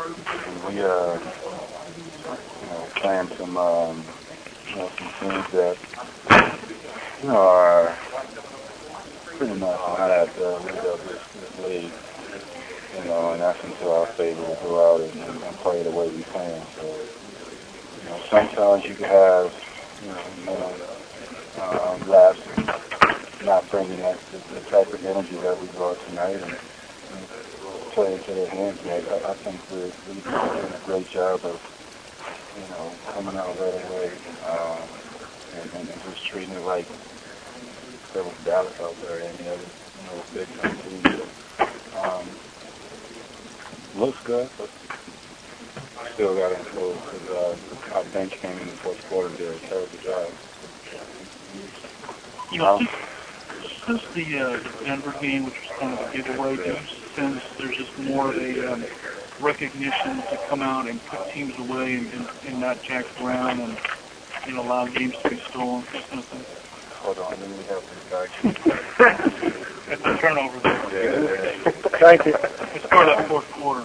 We playing some some teams that are pretty much not at the lead of this league. And that's into our favor to go out and play the way we can. So, sometimes you can have, laps not bringing that the type of energy that we brought tonight and play into their hands. But I think we're doing a great job of, coming out right away and just treating it like there was Dallas out there and any other, big time team. Looks good, but still got to improve because our bench came in the fourth quarter and did a terrible job. Since the Denver game, which was kind of a giveaway, do you sense there's just more of a recognition to come out and put teams away and not jack around and allow games to be stolen, that kind of thing? Hold on, let me help this guy. That's a turnover there. Yeah. Thank you. It's part of that fourth quarter.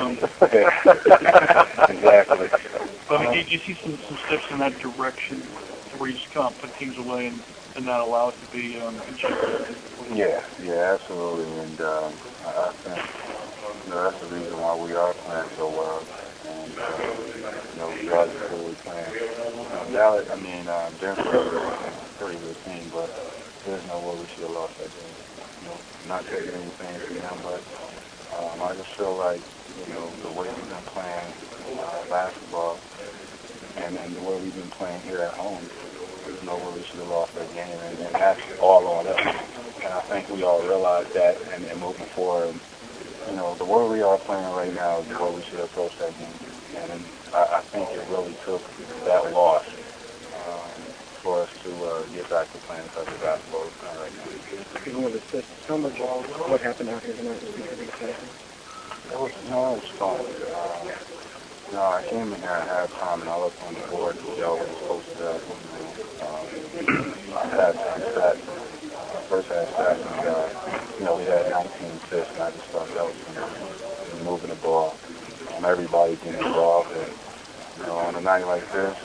Exactly. But did you see some steps in that direction where you just can't put teams away and not allow it to be injected? Yeah, absolutely. And I think that's the reason why we are playing so well. And regardless of who we're playing. Denver is a pretty good team, but there's no way we should have lost that game. Not taking anything from them, but I just feel like, the way we've been playing basketball and the way we've been playing here at home, there's no way we should have lost that game, and that's all on us. And I think we all realize that, and moving forward, the way we are playing right now is the way we should approach that game. And I think it really took that loss for us to get back to playing the type of basketball we're playing right now. How much what happened out here tonight was exciting? It was fun. I came in here at halftime and I looked on the board and Joe was posted up. I had some stats. First half stats and we had 19 assists and I just thought that was moving the ball. Everybody getting involved and on a night like this,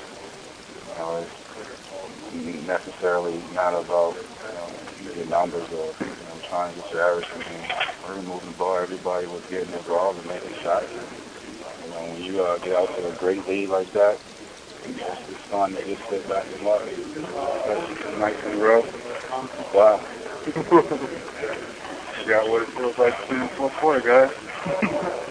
it's necessarily not about your numbers or trying to get your average. We're moving the ball. Everybody was getting involved and making shots. When you get out to a great lead like that, it's fun to just sit back and watch. Especially nights in a row. Wow. You got what it feels like to play in the fourth quarter, guys.